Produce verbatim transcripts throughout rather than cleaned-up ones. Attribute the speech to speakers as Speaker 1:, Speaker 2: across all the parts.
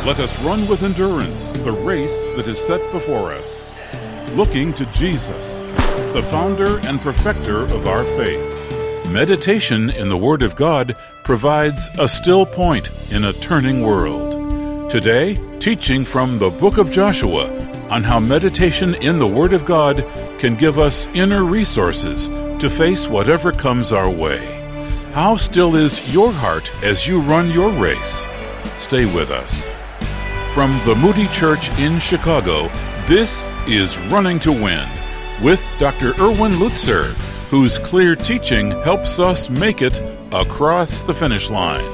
Speaker 1: Let us run with endurance the race that is set before us, looking to Jesus, the founder and perfecter of our faith. Meditation in the Word of God provides a still point in a turning world. Today, teaching from the book of Joshua on how meditation in the Word of God can give us inner resources to face whatever comes our way. How still is your heart as you run your race? Stay with us. From the Moody Church in Chicago, this is Running to Win with Doctor Erwin Lutzer, whose clear teaching helps us make it across the finish line.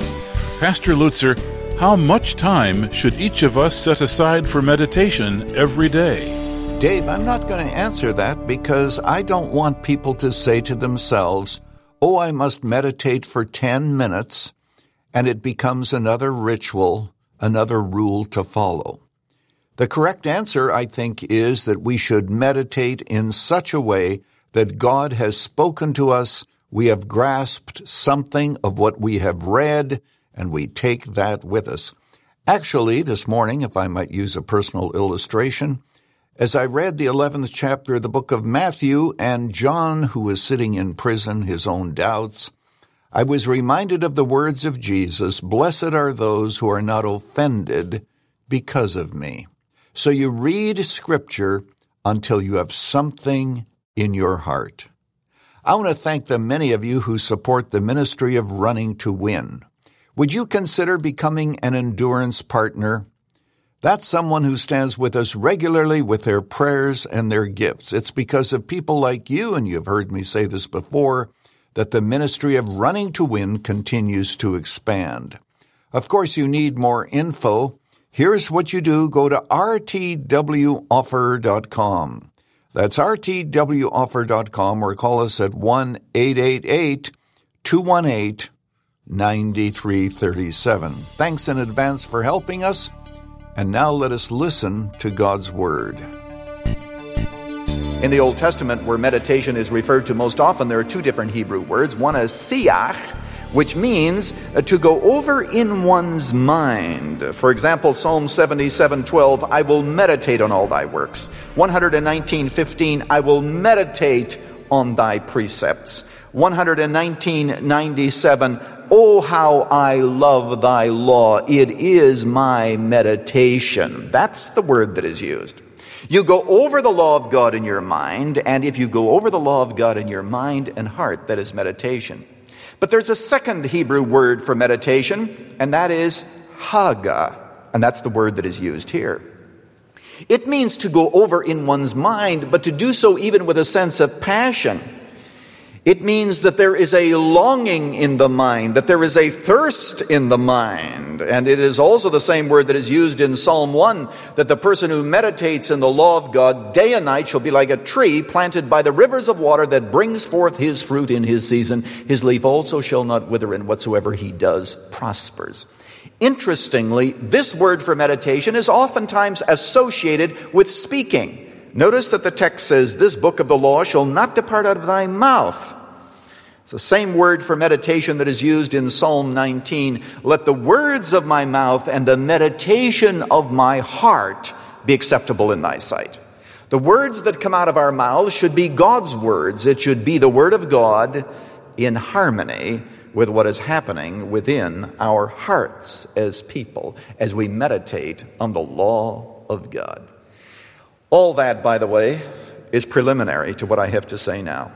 Speaker 1: Pastor Lutzer, how much time should each of us set aside for meditation every day?
Speaker 2: Dave, I'm not going to answer that because I don't want people to say to themselves, oh, I must meditate for ten minutes, and it becomes another ritual, another rule to follow. The correct answer, I think, is that we should meditate in such a way that God has spoken to us, we have grasped something of what we have read, and we take that with us. Actually, this morning, if I might use a personal illustration, as I read the eleventh chapter of the book of Matthew and John, who was sitting in prison, his own doubts, I was reminded of the words of Jesus, "Blessed are those who are not offended because of me." So you read Scripture until you have something in your heart. I want to thank the many of you who support the ministry of Running to Win. Would you consider becoming an endurance partner? That's someone who stands with us regularly with their prayers and their gifts. It's because of people like you, and you've heard me say this before, that the ministry of Running to Win continues to expand. Of course, you need more info. Here's what you do. Go to r t w offer dot com. That's r t w offer dot com, or call us at one eight eight eight, two one eight, nine three three seven. Thanks in advance for helping us. And now let us listen to God's Word.
Speaker 3: In the Old Testament, where meditation is referred to most often, there are two different Hebrew words. One is siach, which means to go over in one's mind. For example, Psalm seventy-seven twelve, I will meditate on all thy works. one nineteen fifteen, I will meditate on thy precepts. one nineteen ninety-seven, oh, how I love thy law. It is my meditation. That's the word that is used. You go over the law of God in your mind, and if you go over the law of God in your mind and heart, that is meditation. But there's a second Hebrew word for meditation, and that is haga, and that's the word that is used here. It means to go over in one's mind, but to do so even with a sense of passion. It means that there is a longing in the mind, that there is a thirst in the mind. And it is also the same word that is used in Psalm one, that the person who meditates in the law of God day and night shall be like a tree planted by the rivers of water that brings forth his fruit in his season. His leaf also shall not wither, and whatsoever he does prospers. Interestingly, this word for meditation is oftentimes associated with speaking. Notice that the text says, this book of the law shall not depart out of thy mouth. It's the same word for meditation that is used in Psalm nineteen. Let the words of my mouth and the meditation of my heart be acceptable in thy sight. The words that come out of our mouths should be God's words. It should be the word of God in harmony with what is happening within our hearts as people, as we meditate on the law of God. All that, by the way, is preliminary to what I have to say now.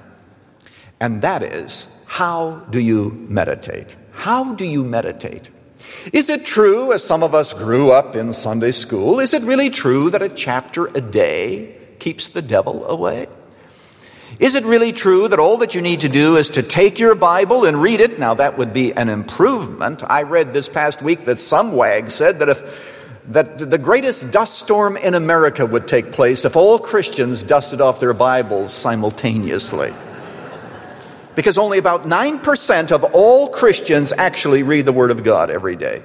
Speaker 3: And that is, how do you meditate? How do you meditate? Is it true, as some of us grew up in Sunday school, is it really true that a chapter a day keeps the devil away? Is it really true that all that you need to do is to take your Bible and read it? Now, that would be an improvement. I read this past week that some wag said that if that the greatest dust storm in America would take place if all Christians dusted off their Bibles simultaneously. Because only about nine percent of all Christians actually read the Word of God every day.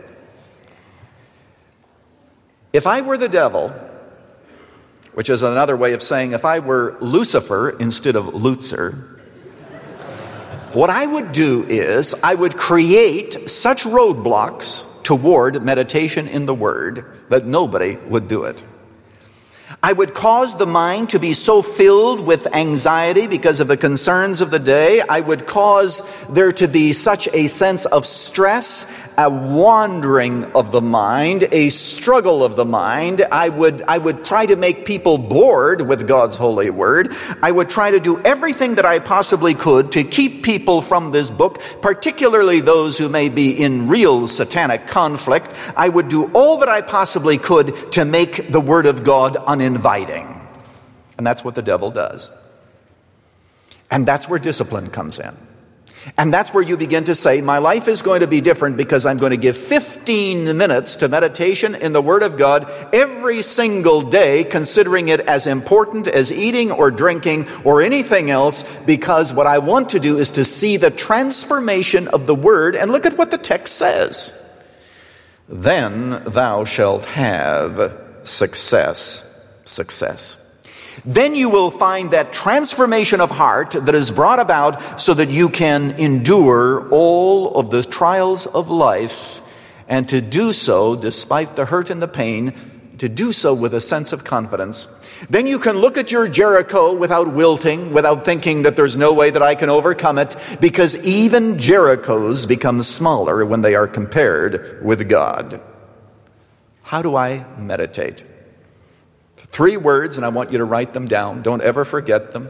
Speaker 3: If I were the devil, which is another way of saying if I were Lucifer instead of Lutzer, what I would do is I would create such roadblocks toward meditation in the Word that nobody would do it. I would cause the mind to be so filled with anxiety because of the concerns of the day. I would cause there to be such a sense of stress, a wandering of the mind, a struggle of the mind. I would, I would try to make people bored with God's holy word. I would try to do everything that I possibly could to keep people from this book, particularly those who may be in real satanic conflict. I would do all that I possibly could to make the word of God uninviting. And that's what the devil does. And that's where discipline comes in. And that's where you begin to say, my life is going to be different because I'm going to give fifteen minutes to meditation in the Word of God every single day, considering it as important as eating or drinking or anything else, because what I want to do is to see the transformation of the Word. And look at what the text says. Then thou shalt have success. Success. Then you will find that transformation of heart that is brought about so that you can endure all of the trials of life, and to do so despite the hurt and the pain, to do so with a sense of confidence. Then you can look at your Jericho without wilting, without thinking that there's no way that I can overcome it, because even Jerichos become smaller when they are compared with God. How do I meditate? Three words, and I want you to write them down. Don't ever forget them.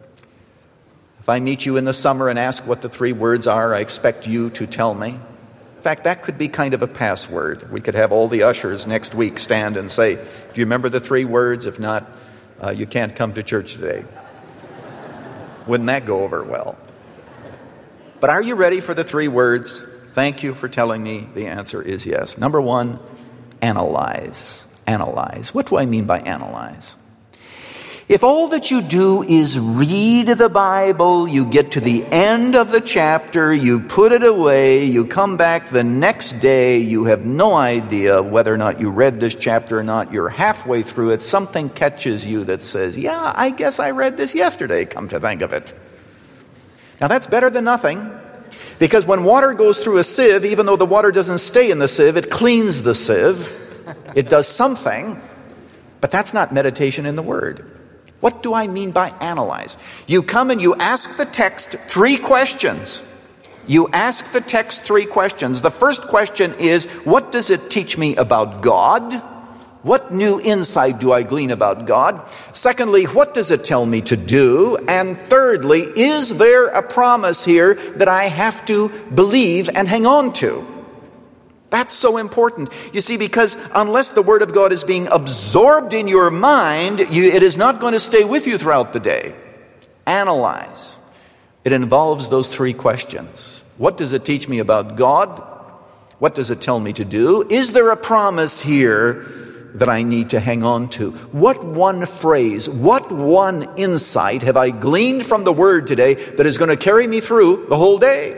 Speaker 3: If I meet you in the summer and ask what the three words are, I expect you to tell me. In fact, that could be kind of a password. We could have all the ushers next week stand and say, do you remember the three words? If not, uh, you can't come to church today. Wouldn't that go over well? But are you ready for the three words? Thank you for telling me the answer is yes. Number one, analyze. Analyze. What do I mean by analyze? If all that you do is read the Bible, you get to the end of the chapter, you put it away, you come back the next day, you have no idea whether or not you read this chapter or not, you're halfway through it, something catches you that says, yeah, I guess I read this yesterday, come to think of it. Now that's better than nothing, because when water goes through a sieve, even though the water doesn't stay in the sieve, it cleans the sieve. It does something, but that's not meditation in the Word. What do I mean by analyze? You come and you ask the text three questions. You ask the text three questions. The first question is, what does it teach me about God? What new insight do I glean about God? Secondly, what does it tell me to do? And thirdly, is there a promise here that I have to believe and hang on to? That's so important. You see, because unless the Word of God is being absorbed in your mind, you, it is not going to stay with you throughout the day. Analyze. It involves those three questions. What does it teach me about God? What does it tell me to do? Is there a promise here that I need to hang on to? What one phrase, what one insight have I gleaned from the Word today that is going to carry me through the whole day?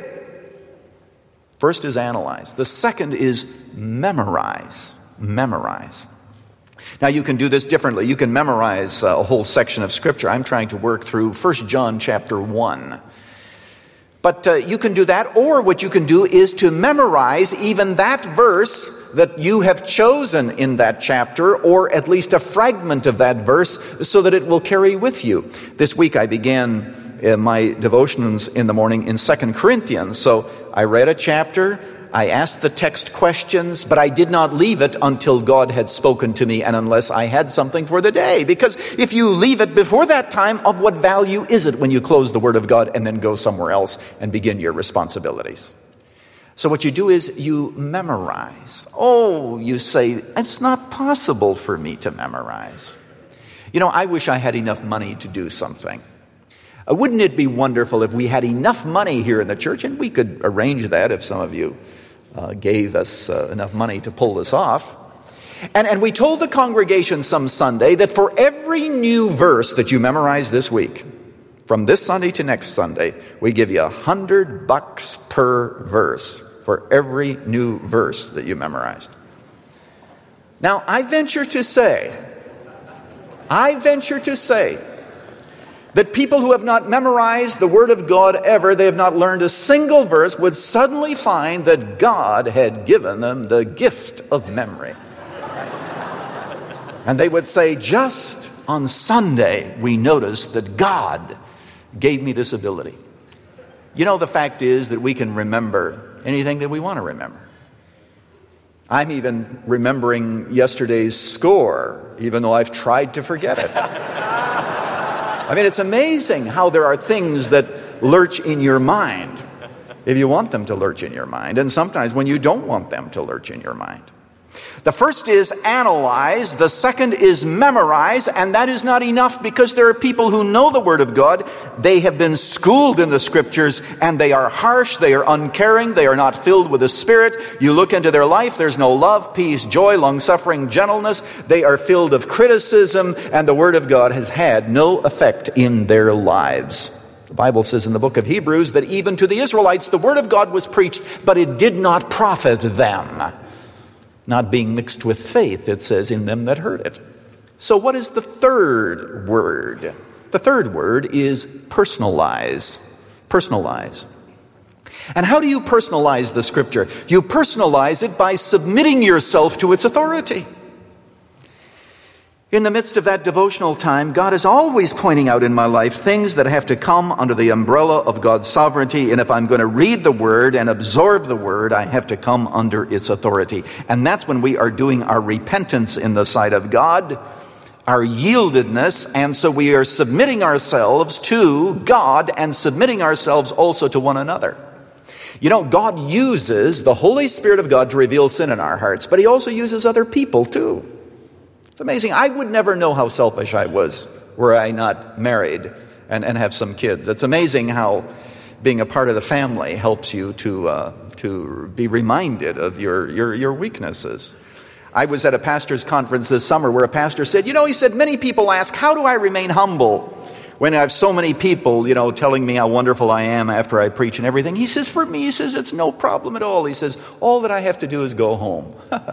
Speaker 3: First is analyze. The second is memorize. Memorize. Now you can do this differently. You can memorize a whole section of Scripture. I'm trying to work through First John chapter one. But uh, you can do that, or what you can do is to memorize even that verse that you have chosen in that chapter, or at least a fragment of that verse, so that it will carry with you. This week I began uh, my devotions in the morning in Second Corinthians. So I read a chapter, I asked the text questions, but I did not leave it until God had spoken to me and unless I had something for the day. Because if you leave it before that time, of what value is it when you close the Word of God and then go somewhere else and begin your responsibilities? So what you do is you memorize. Oh, you say, it's not possible for me to memorize. You know, I wish I had enough money to do something. Uh, wouldn't it be wonderful if we had enough money here in the church, and we could arrange that if some of you uh, gave us uh, enough money to pull this off. And, and we told the congregation some Sunday that for every new verse that you memorize this week, from this Sunday to next Sunday, we give you a hundred bucks per verse for every new verse that you memorized. Now, I venture to say, I venture to say that people who have not memorized the Word of God ever, they have not learned a single verse, would suddenly find that God had given them the gift of memory. And they would say, just on Sunday, we noticed that God gave me this ability. You know, the fact is that we can remember anything that we want to remember. I'm even remembering yesterday's score, even though I've tried to forget it. I mean, it's amazing how there are things that lurch in your mind if you want them to lurch in your mind, and sometimes when you don't want them to lurch in your mind. The first is analyze, the second is memorize, and that is not enough because there are people who know the Word of God. They have been schooled in the Scriptures, and they are harsh, they are uncaring, they are not filled with the Spirit. You look into their life, there's no love, peace, joy, long-suffering, gentleness. They are filled of criticism, and the Word of God has had no effect in their lives. The Bible says in the book of Hebrews that even to the Israelites the Word of God was preached, but it did not profit them. Not being mixed with faith, it says, in them that heard it. So what is the third word? The third word is personalize. Personalize. And how do you personalize the Scripture? You personalize it by submitting yourself to its authority. In the midst of that devotional time, God is always pointing out in my life things that have to come under the umbrella of God's sovereignty. And if I'm going to read the Word and absorb the Word, I have to come under its authority. And that's when we are doing our repentance in the sight of God, our yieldedness. And so we are submitting ourselves to God and submitting ourselves also to one another. You know, God uses the Holy Spirit of God to reveal sin in our hearts, but He also uses other people too. It's amazing. I would never know how selfish I was were I not married and, and have some kids. It's amazing how being a part of the family helps you to uh, to be reminded of your, your, your weaknesses. I was at a pastor's conference this summer where a pastor said, you know, he said, many people ask, how do I remain humble when I have so many people, you know, telling me how wonderful I am after I preach and everything? He says, for me, he says, it's no problem at all. He says, all that I have to do is go home.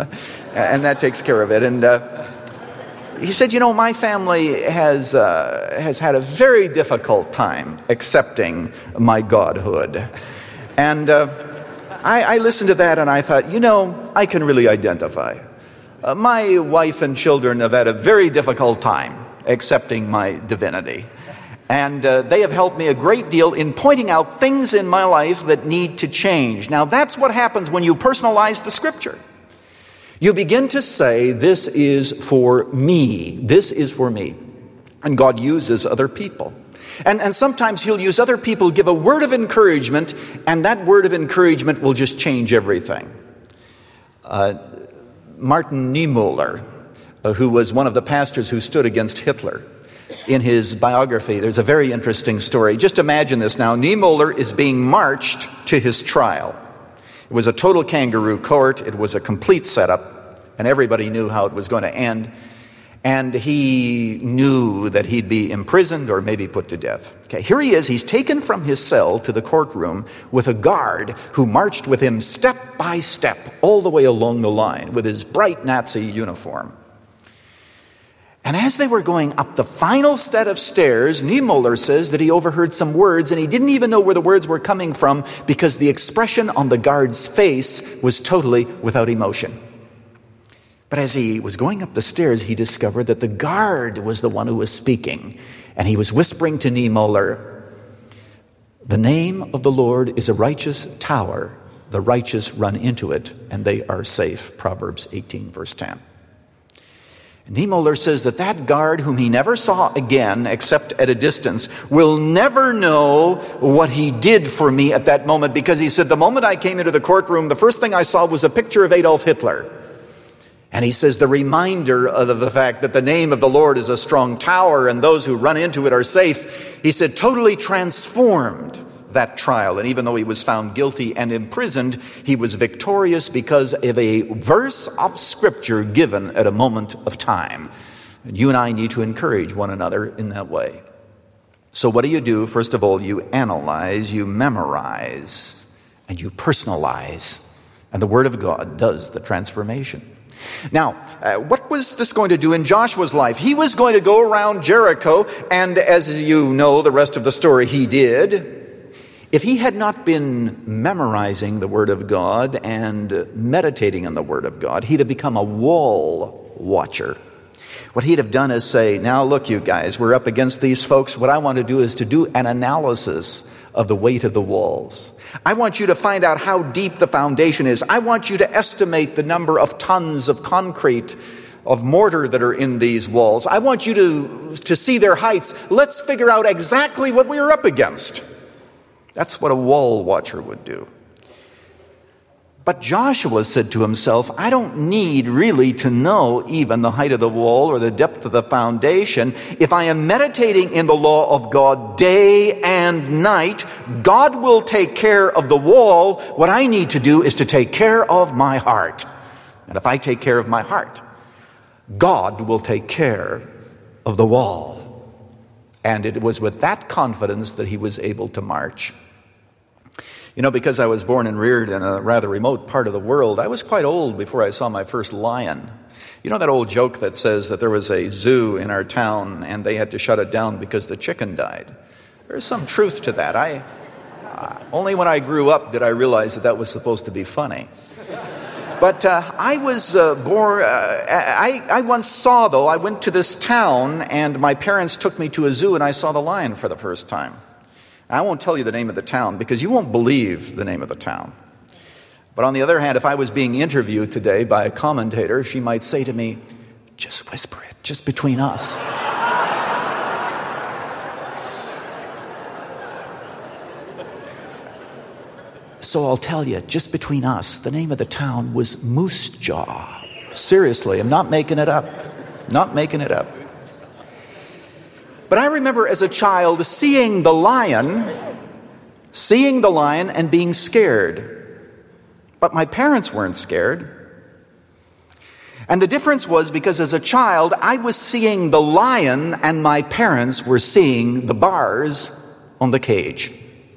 Speaker 3: And that takes care of it. And uh, he said, you know, my family has uh, has had a very difficult time accepting my godhood. And uh, I, I listened to that and I thought, you know, I can really identify. Uh, my wife and children have had a very difficult time accepting my divinity. And uh, they have helped me a great deal in pointing out things in my life that need to change. Now, that's what happens when you personalize the Scripture. You begin to say, this is for me. This is for me. And God uses other people. And, and sometimes He'll use other people, give a word of encouragement, and that word of encouragement will just change everything. Uh, Martin Niemöller, uh, who was one of the pastors who stood against Hitler, in his biography, there's a very interesting story. Just imagine this now. Niemöller is being marched to his trial. It was a total kangaroo court. It was a complete setup, and everybody knew how it was going to end. And he knew that he'd be imprisoned or maybe put to death. Okay, here he is. He's taken from his cell to the courtroom with a guard who marched with him step by step all the way along the line with his bright Nazi uniform. And as they were going up the final set of stairs, Niemöller says that he overheard some words, and he didn't even know where the words were coming from because the expression on the guard's face was totally without emotion. But as he was going up the stairs, he discovered that the guard was the one who was speaking. And he was whispering to Niemöller, the name of the Lord is a righteous tower. The righteous run into it, and they are safe. Proverbs eighteen, verse ten. Niemöller says that that guard, whom he never saw again except at a distance, will never know what he did for me at that moment, because he said, the moment I came into the courtroom, the first thing I saw was a picture of Adolf Hitler. And he says the reminder of the fact that the name of the Lord is a strong tower and those who run into it are safe, he said totally transformed that trial. And even though he was found guilty and imprisoned, he was victorious because of a verse of Scripture given at a moment of time. And you and I need to encourage one another in that way. So what do you do? First of all, you analyze, you memorize, and you personalize. And the Word of God does the transformation. Now, uh, what was this going to do in Joshua's life? He was going to go around Jericho, and as you know the rest of the story, he did. If he had not been memorizing the Word of God and meditating on the Word of God, he'd have become a wall watcher. What he'd have done is say, now look you guys, we're up against these folks. What I want to do is to do an analysis of the weight of the walls. I want you to find out how deep the foundation is. I want you to estimate the number of tons of concrete, of mortar that are in these walls. I want you to, to see their heights. Let's figure out exactly what we are up against. That's what a wall watcher would do. But Joshua said to himself, I don't need really to know even the height of the wall or the depth of the foundation. If I am meditating in the law of God day and night, God will take care of the wall. What I need to do is to take care of my heart. And if I take care of my heart, God will take care of the wall. And it was with that confidence that he was able to march. You know, because I was born and reared in a rather remote part of the world, I was quite old before I saw my first lion. You know that old joke that says that there was a zoo in our town and they had to shut it down because the chicken died? There's some truth to that. I uh, only when I grew up did I realize that that was supposed to be funny. But uh, I was uh, born, uh, I, I once saw, though, I went to this town and my parents took me to a zoo and I saw the lion for the first time. I won't tell you the name of the town because you won't believe the name of the town. But on the other hand, if I was being interviewed today by a commentator, she might say to me, just whisper it, just between us. So I'll tell you, just between us, the name of the town was Moose Jaw. Seriously, I'm not making it up. Not making it up. But I remember as a child seeing the lion, seeing the lion and being scared. But my parents weren't scared. And the difference was because as a child, I was seeing the lion and my parents were seeing the bars on the cage.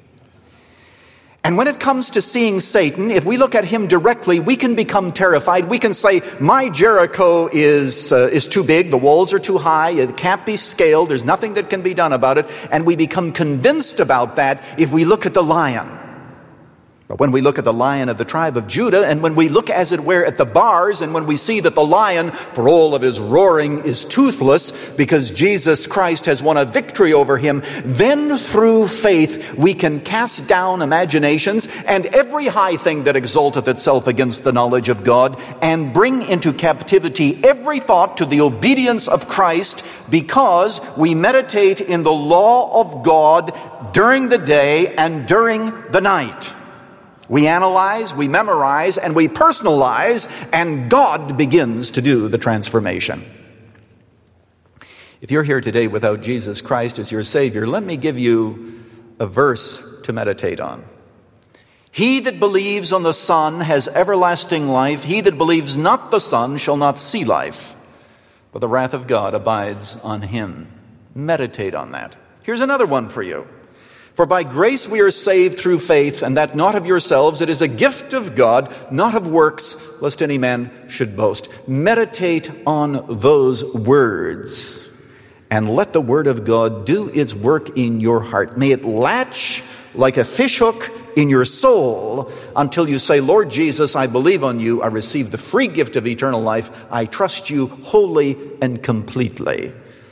Speaker 3: And when it comes to seeing Satan, if we look at him directly, we can become terrified. We can say, my Jericho is uh, is too big, the walls are too high, it can't be scaled, there's nothing that can be done about it. And we become convinced about that if we look at the lion. But when we look at the lion of the tribe of Judah, and when we look, as it were, at the bars, and when we see that the lion, for all of his roaring, is toothless because Jesus Christ has won a victory over him, then through faith we can cast down imaginations and every high thing that exalteth itself against the knowledge of God, and bring into captivity every thought to the obedience of Christ, because we meditate in the law of God during the day and during the night. We analyze, we memorize, and we personalize, and God begins to do the transformation. If you're here today without Jesus Christ as your Savior, let me give you a verse to meditate on. He that believes on the Son has everlasting life. He that believes not the Son shall not see life, but the wrath of God abides on him. Meditate on that. Here's another one for you. For by grace we are saved through faith, and that not of yourselves. It is a gift of God, not of works, lest any man should boast. Meditate on those words, and let the word of God do its work in your heart. May it latch like a fishhook in your soul until you say, Lord Jesus, I believe on you. I receive the free gift of eternal life. I trust you wholly and completely.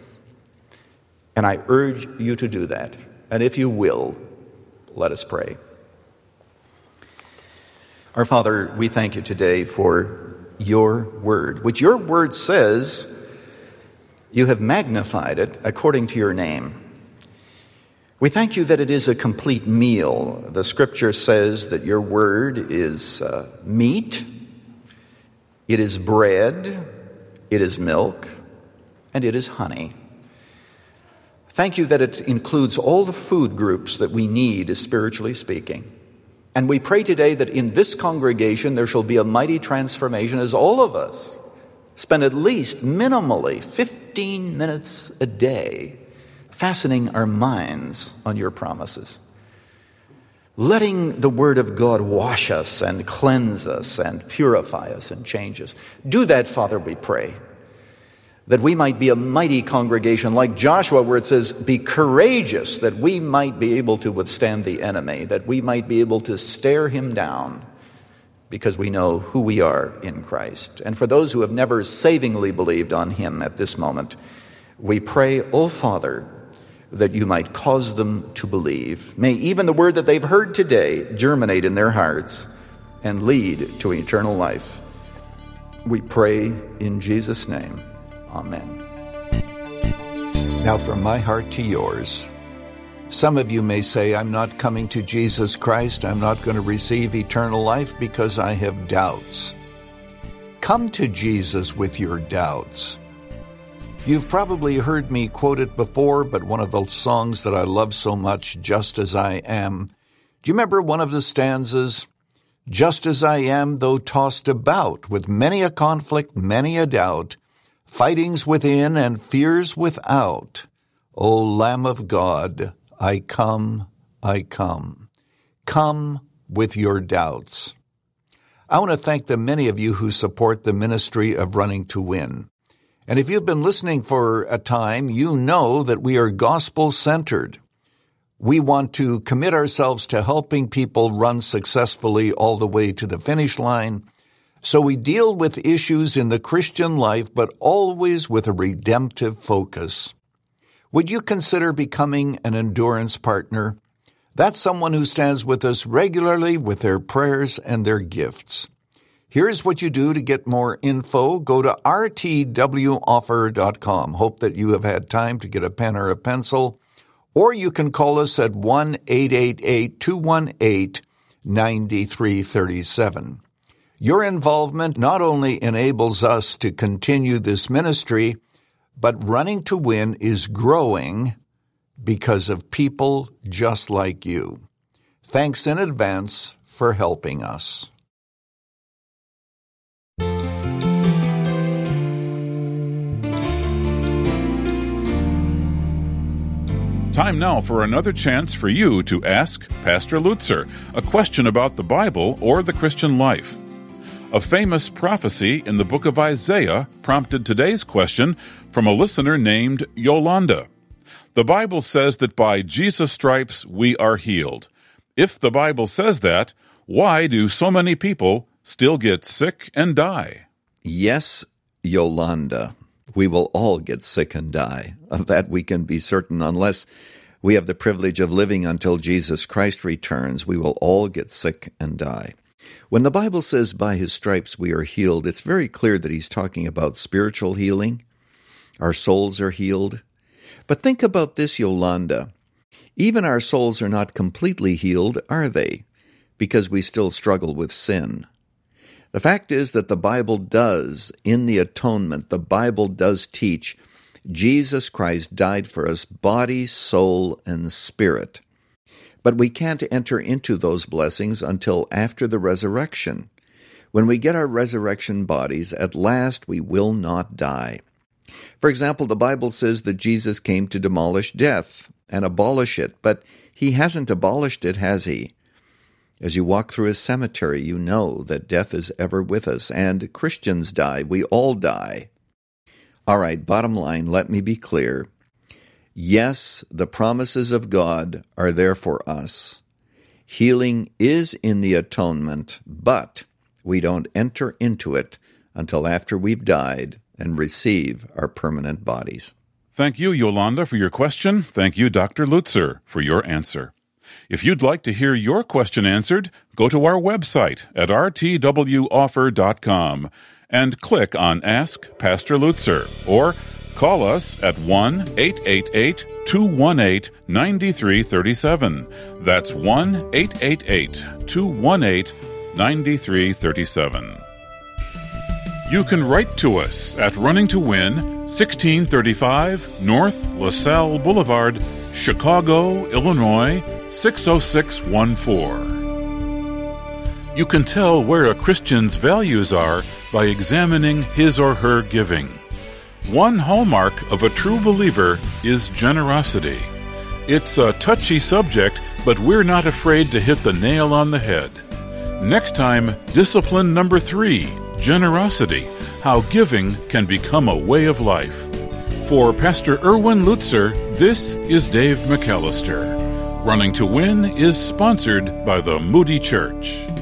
Speaker 3: And I urge you to do that. And if you will, let us pray. Our Father, we thank you today for your word, which your word says you have magnified it according to your name. We thank you that it is a complete meal. The scripture says that your word is uh, meat, it is bread, it is milk, and it is honey. Thank you that it includes all the food groups that we need, spiritually speaking. And we pray today that in this congregation there shall be a mighty transformation as all of us spend at least minimally fifteen minutes a day fastening our minds on your promises. letting the Word of God wash us and cleanse us and purify us and change us. Do that, Father, we pray, that we might be a mighty congregation like Joshua, where it says, be courageous, that we might be able to withstand the enemy, that we might be able to stare him down, because we know who we are in Christ. And for those who have never savingly believed on him at this moment, we pray, O Father, that you might cause them to believe. May even the word that they've heard today germinate in their hearts and lead to eternal life. We pray in Jesus' name. Amen.
Speaker 2: Now from my heart to yours. Some of you may say, I'm not coming to Jesus Christ. I'm not going to receive eternal life because I have doubts. Come to Jesus with your doubts. You've probably heard me quote it before, but one of the songs that I love so much, Just As I Am. Do you remember one of the stanzas? Just as I am, though tossed about with many a conflict, many a doubt, fightings within and fears without. O Lamb of God, I come, I come. Come with your doubts. I want to thank the many of you who support the ministry of Running to Win. And if you've been listening for a time, you know that we are gospel-centered. We want to commit ourselves to helping people run successfully all the way to the finish line. So we deal with issues in the Christian life, but always with a redemptive focus. Would you consider becoming an endurance partner? That's someone who stands with us regularly with their prayers and their gifts. Here's what you do to get more info. Go to r t w offer dot com. Hope that you have had time to get a pen or a pencil. Or you can call us at one eight eight eight, two one eight, nine three three seven. Your involvement not only enables us to continue this ministry, but Running to Win is growing because of people just like you. Thanks in advance for helping us.
Speaker 1: Time now for another chance for you to ask Pastor Lutzer a question about the Bible or the Christian life. A famous prophecy in the book of Isaiah prompted today's question from a listener named Yolanda. The Bible says that by Jesus' stripes we are healed. If the Bible says that, why do so many people still get sick and die?
Speaker 2: Yes, Yolanda. We will all get sick and die. Of that we can be certain. Unless we have the privilege of living until Jesus Christ returns, we will all get sick and die. When the Bible says by his stripes we are healed, it's very clear that he's talking about spiritual healing. Our souls are healed. But think about this, Yolanda. Even our souls are not completely healed, are they? Because we still struggle with sin. The fact is that the Bible does, in the atonement, the Bible does teach Jesus Christ died for us, body, soul, and spirit. But we can't enter into those blessings until after the resurrection. When we get our resurrection bodies, at last we will not die. For example, the Bible says that Jesus came to demolish death and abolish it, but he hasn't abolished it, has he? As you walk through a cemetery, you know that death is ever with us, and Christians die. We all die. All right, bottom line, let me be clear. Yes, the promises of God are there for us. Healing is in the atonement, but we don't enter into it until after we've died and receive our permanent bodies.
Speaker 1: Thank you, Yolanda, for your question. Thank you, Doctor Lutzer, for your answer. If you'd like to hear your question answered, go to our website at r t w offer dot com and click on Ask Pastor Lutzer, or call us at one eight eight eight, two one eight, nine three three seven. That's one eight eight eight, two one eight, nine three three seven. You can write to us at Running to Win, sixteen thirty-five North LaSalle Boulevard, Chicago, Illinois, six oh six one four. You can tell where a Christian's values are by examining his or her giving. One hallmark of a true believer is generosity. It's a touchy subject but we're not afraid to hit the nail on the head. Next time, discipline number three, generosity, how giving can become a way of life. For Pastor Erwin Lutzer, this is Dave McAllister. Running to Win is sponsored by the Moody Church.